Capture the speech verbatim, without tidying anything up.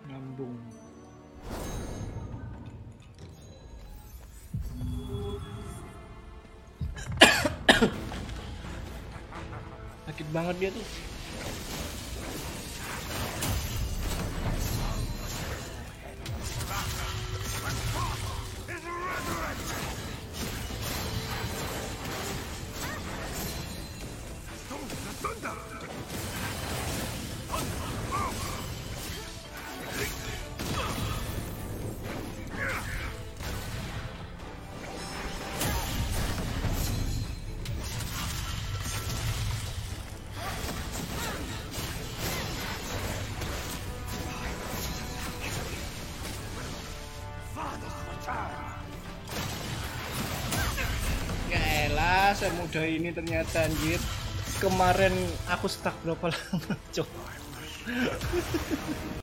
Nyambung. Sakit banget dia tuh. Ya elah, semudah ini ternyata anjir. Kemarin aku stuck berapa lama, cok.